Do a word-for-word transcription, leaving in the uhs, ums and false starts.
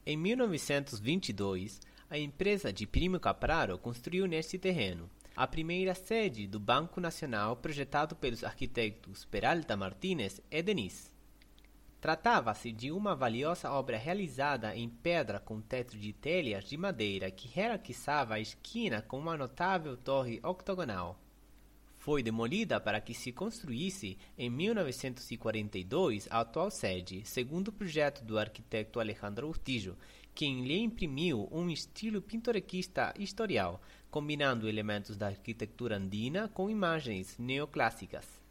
Em mil novecentos e vinte e dois, a empresa de Primo Capraro construiu neste terreno a primeira sede do Banco Nacional, projetado pelos arquitetos Peralta Martínez e Denis. Tratava-se de uma valiosa obra realizada em pedra com teto de telhas de madeira que hierarquizava a esquina com uma notável torre octogonal. Foi demolida para que se construísse, em mil novecentos e quarenta e dois, a atual sede, segundo o projeto do arquiteto Alejandro Urtijo, quem lhe imprimiu um estilo pintoresquista historial, combinando elementos da arquitetura andina com imagens neoclássicas.